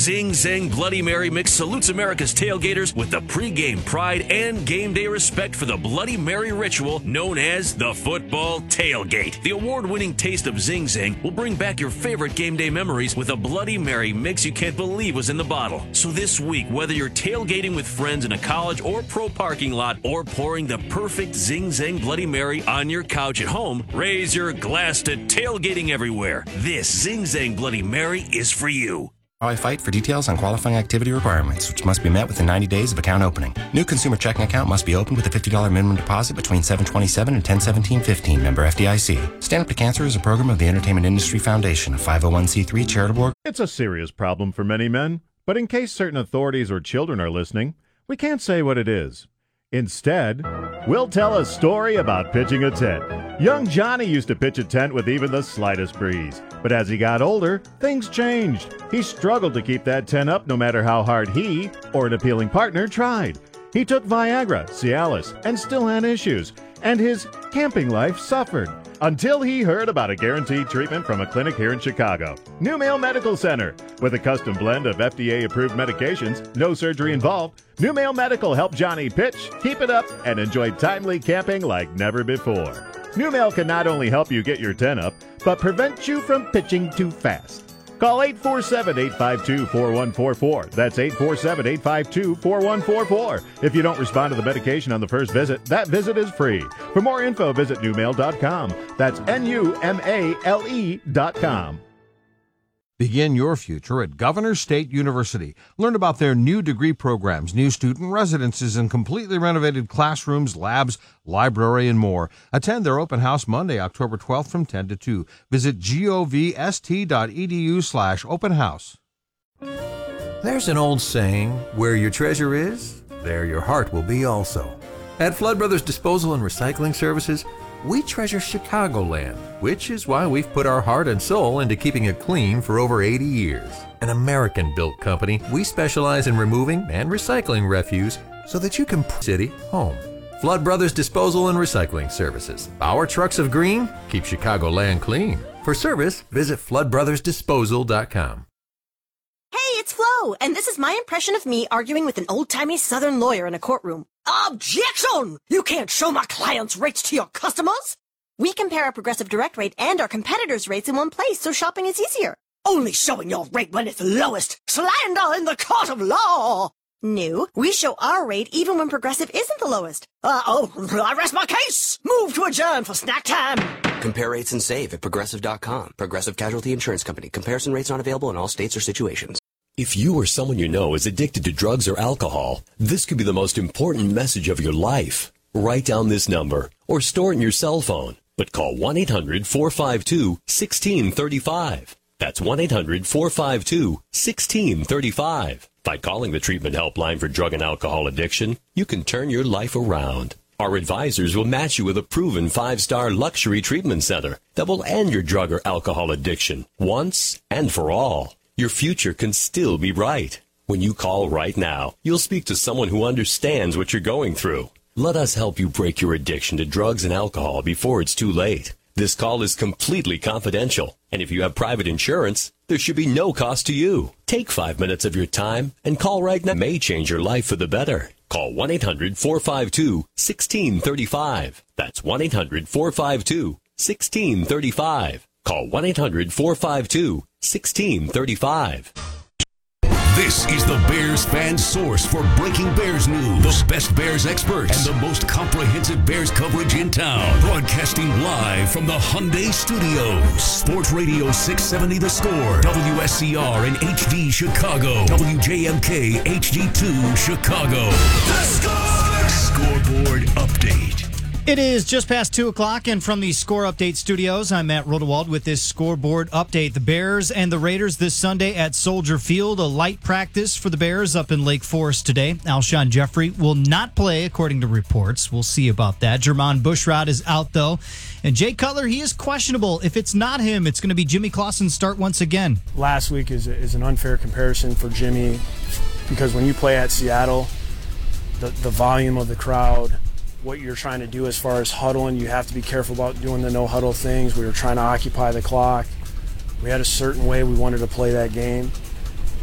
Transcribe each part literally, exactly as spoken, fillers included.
Zing Zang Bloody Mary Mix salutes America's tailgaters with the pregame pride and game day respect for the Bloody Mary ritual known as the football tailgate. The award-winning taste of Zing Zang will bring back your favorite game day memories with a Bloody Mary mix you can't believe was in the bottle. So this week, whether you're tailgating with friends in a college or pro parking lot or pouring the perfect Zing Zang Bloody Mary on your couch at home, raise your glass to tailgating everywhere. This Zing Zang Bloody Mary is for you. I fight for details on qualifying activity requirements, which must be met within ninety days of account opening. New consumer checking account must be opened with a fifty dollars minimum deposit between seven twenty-seven and ten seventeen fifteen. Member F D I C. Stand Up to Cancer is a program of the Entertainment Industry Foundation, a five oh one c three charitable. It's a serious problem for many men, but in case certain authorities or children are listening, we can't say what it is. Instead, we'll tell a story about pitching a tent. Young Johnny used to pitch a tent with even the slightest breeze. But as he got older, things changed. He struggled to keep that tent up no matter how hard he or an appealing partner tried. He took Viagra, Cialis, and still had issues. And his camping life suffered. Until he heard about a guaranteed treatment from a clinic here in Chicago. New Mail Medical Center. With a custom blend of F D A-approved medications, no surgery involved, New Mail Medical helped Johnny pitch, keep it up, and enjoy timely camping like never before. New Mail can not only help you get your tent up, but prevent you from pitching too fast. Call eight four seven, eight five two, four one four four. That's eight four seven, eight five two, four one four four. If you don't respond to the medication on the first visit, that visit is free. For more info, visit new mail dot com. That's N U M A L E dot com. Begin your future at Governor State University. Learn about their new degree programs, new student residences, and completely renovated classrooms, labs, library, and more. Attend their open house Monday, October twelfth from ten to two. Visit govst.edu slash open house. There's an old saying, where your treasure is, there your heart will be also. At Flood Brothers Disposal and Recycling Services, we treasure Chicagoland, which is why we've put our heart and soul into keeping it clean for over eighty years. An American-built company, we specialize in removing and recycling refuse so that you can put city home. Flood Brothers Disposal and Recycling Services. Our trucks of green keep Chicagoland clean. For service, visit flood brothers disposal dot com. Hey, it's Flo, and this is my impression of me arguing with an old-timey Southern lawyer in a courtroom. Objection! You can't show my client's rates to your customers! We compare our Progressive Direct rate and our competitors' rates in one place, so shopping is easier. Only showing your rate when it's lowest! Slander in the court of law! No, we show our rate even when Progressive isn't the lowest. Uh-oh, I rest my case! Move to adjourn for snack time! Compare rates and save at Progressive dot com. Progressive Casualty Insurance Company. Comparison rates not available in all states or situations. If you or someone you know is addicted to drugs or alcohol, this could be the most important message of your life. Write down this number or store it in your cell phone, but call one eight hundred, four five two, one six three five. That's one eight hundred, four five two, one six three five. By calling the treatment helpline for drug and alcohol addiction, you can turn your life around. Our advisors will match you with a proven five-star luxury treatment center that will end your drug or alcohol addiction once and for all. Your future can still be bright. When you call right now, you'll speak to someone who understands what you're going through. Let us help you break your addiction to drugs and alcohol before it's too late. This call is completely confidential, and if you have private insurance, there should be no cost to you. Take five minutes of your time and call right now. It may change your life for the better. Call one eight hundred, four five two, one six three five. That's one eight hundred, four five two, one six three five. Call one eight hundred, four five two, one six three five. This is the Bears fan source for breaking Bears news. The best Bears experts and the most comprehensive Bears coverage in town. Broadcasting live from the Hyundai Studios. Sports Radio six seventy The Score. W S C R and H D Chicago. W J M K H D two Chicago. The Score! Scoreboard update. It is just past two o'clock, and from the Score Update studios, I'm Matt Rodewald with this scoreboard update. The Bears and the Raiders this Sunday at Soldier Field. A light practice for the Bears up in Lake Forest today. Alshon Jeffrey will not play, according to reports. We'll see about that. Jermon Bushrod is out, though. And Jay Cutler, he is questionable. If it's not him, it's going to be Jimmy Clausen's start once again. Last week is, is an unfair comparison for Jimmy because when you play at Seattle, the, the volume of the crowd, what you're trying to do as far as huddling, you have to be careful about doing the no-huddle things. We were trying to occupy the clock. We had a certain way we wanted to play that game.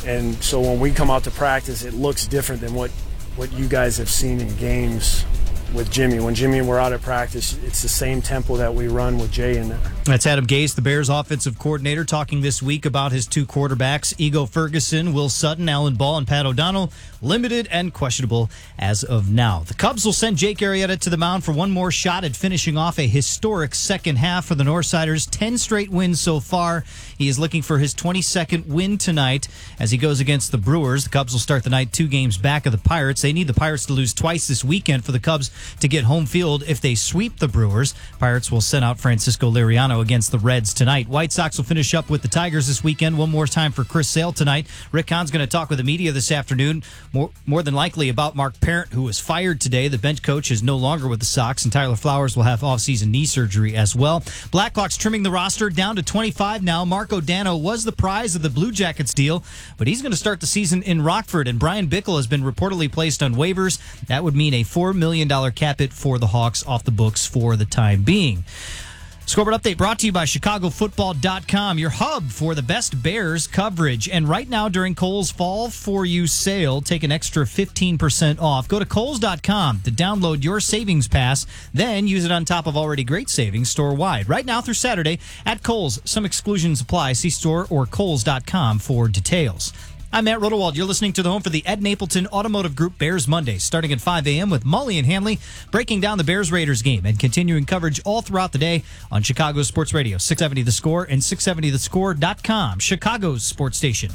And so when we come out to practice, it looks different than what, what you guys have seen in games with Jimmy. When Jimmy and we're out at practice, it's the same tempo that we run with Jay in there. That's Adam Gase, the Bears offensive coordinator, talking this week about his two quarterbacks, Ego Ferguson, Will Sutton, Alan Ball, and Pat O'Donnell, limited and questionable as of now. The Cubs will send Jake Arrieta to the mound for one more shot at finishing off a historic second half for the Northsiders. Ten straight wins so far. He is looking for his twenty-second win tonight as he goes against the Brewers. The Cubs will start the night two games back of the Pirates. They need the Pirates to lose twice this weekend for the Cubs to get home field. If they sweep the Brewers, Pirates will send out Francisco Liriano against the Reds tonight. White Sox will finish up with the Tigers this weekend. One more time for Chris Sale tonight. Rick Hahn's going to talk with the media this afternoon, more, more than likely about Mark Parent, who was fired today. The bench coach is no longer with the Sox, and Tyler Flowers will have offseason knee surgery as well. Blackhawks trimming the roster down to twenty-five now. Marco Dano was the prize of the Blue Jackets deal, but he's going to start the season in Rockford, and Brian Bickle has been reportedly placed on waivers. That would mean a four million dollars cap hit for the Hawks off the books for the time being. Scoreboard Update brought to you by Chicago Football dot com, your hub for the best Bears coverage. And right now during Kohl's Fall For You sale, take an extra fifteen percent off. Go to Kohl's dot com to download your savings pass, then use it on top of already great savings store-wide. Right now through Saturday at Kohl's. Some exclusions apply. See store or Kohl's dot com for details. I'm Matt Rodewald. You're listening to the home for the Ed Napleton Automotive Group Bears Mondays, starting at five a.m. with Mully and Hanley, breaking down the Bears-Raiders game and continuing coverage all throughout the day on Chicago Sports Radio, six seventy The Score and six seventy the score dot com, Chicago's sports station.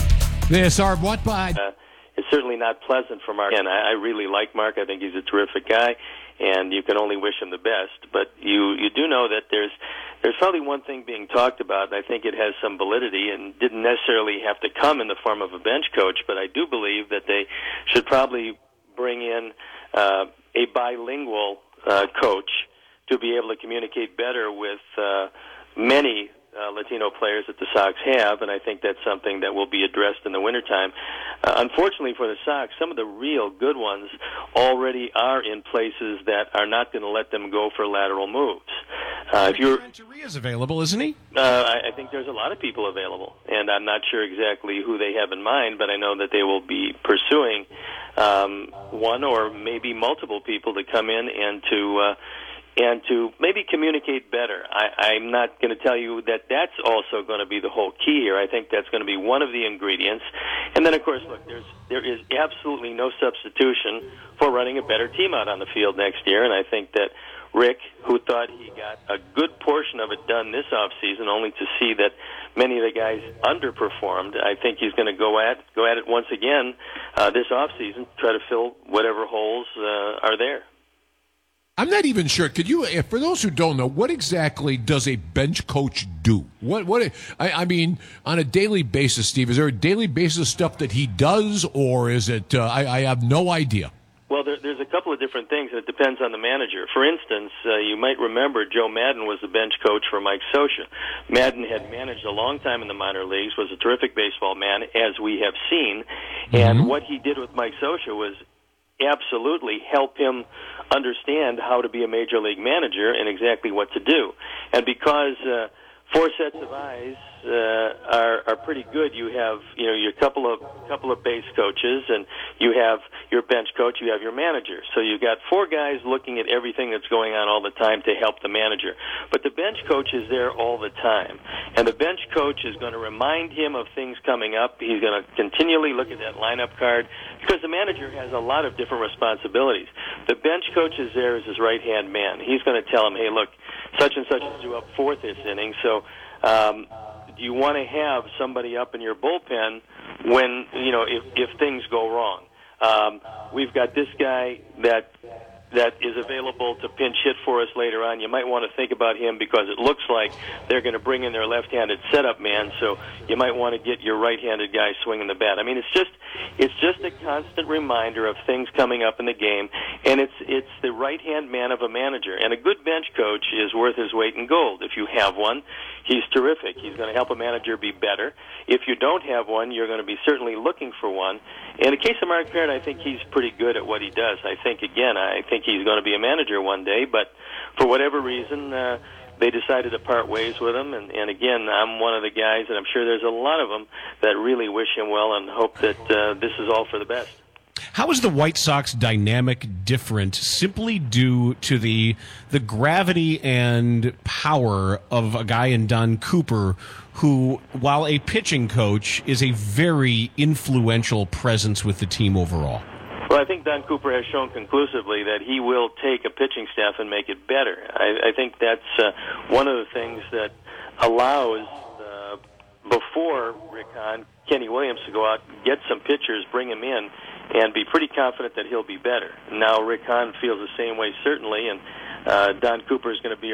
This are what by... Uh, it's certainly not pleasant for Mark. And I, I really like Mark. I think he's a terrific guy, and you can only wish him the best. But you, you do know that there's... There's probably one thing being talked about, and I think it has some validity and didn't necessarily have to come in the form of a bench coach, but I do believe that they should probably bring in uh, a bilingual uh, coach to be able to communicate better with uh, many uh, Latino players that the Sox have, and I think that's something that will be addressed in the wintertime. Uh, unfortunately for the Sox, some of the real good ones already are in places that are not going to let them go for lateral moves. Uh, if you're, is available, isn't he? Uh, I, I think there's a lot of people available, and I'm not sure exactly who they have in mind, but I know that they will be pursuing um, one or maybe multiple people to come in and to uh, and to maybe communicate better. I, I'm not going to tell you that that's also going to be the whole key here. I think that's going to be one of the ingredients. And then, of course, look, there's there is absolutely no substitution for running a better team out on the field next year, and I think that Rick, who thought he got a good portion of it done this offseason, only to see that many of the guys underperformed, I think he's going to go at go at it once again uh, this offseason, try to fill whatever holes uh, are there. I'm not even sure. Could you, for those who don't know, what exactly does a bench coach do? What, what? I, I mean, on a daily basis, Steve, is there a daily basis stuff that he does, or is it? Uh, I, I have no idea. Well, there, there's a couple of different things, and it depends on the manager. For instance, uh, you might remember Joe Madden was the bench coach for Mike Scioscia. Madden had managed a long time in the minor leagues, was a terrific baseball man, as we have seen, and mm-hmm. what he did with Mike Scioscia was absolutely help him understand how to be a major league manager and exactly what to do. And because uh, four sets of eyes uh, are are pretty good, you have you know your couple of couple of base coaches, and you have your bench coach, you have your manager. So you've got four guys looking at everything that's going on all the time to help the manager. But the bench coach is there all the time, and the bench coach is going to remind him of things coming up. He's going to continually look at that lineup card, because the manager has a lot of different responsibilities. The bench coach is there as his right-hand man. He's going to tell him, hey, look, such and such is due up fourth this inning, so um, do you want to have somebody up in your bullpen when, you know, if, if things go wrong? Um, we've got this guy that that is available to pinch hit for us later on. You might want to think about him because it looks like they're going to bring in their left-handed setup man, so you might want to get your right-handed guy swinging the bat. I mean, it's just it's just a constant reminder of things coming up in the game, and it's it's the right-hand man of a manager. And a good bench coach is worth his weight in gold. If you have one, he's terrific. He's going to help a manager be better. If you don't have one, you're going to be certainly looking for one. In the case of Mark Parent, I think he's pretty good at what he does. I think, again, I think he's going to be a manager one day, but for whatever reason, uh, they decided to part ways with him. And, and again, I'm one of the guys, and I'm sure there's a lot of them that really wish him well and hope that uh, this is all for the best. How is the White Sox dynamic different simply due to the the gravity and power of a guy in Don Cooper, who, while a pitching coach, is a very influential presence with the team overall? Well, I think Don Cooper has shown conclusively that he will take a pitching staff and make it better. I, I think that's uh, one of the things that allows, uh, before Rick Hahn, Kenny Williams to go out, get some pitchers, bring him in, and be pretty confident that he'll be better. Now, Rick Hahn feels the same way, certainly, and uh, Don Cooper is going to be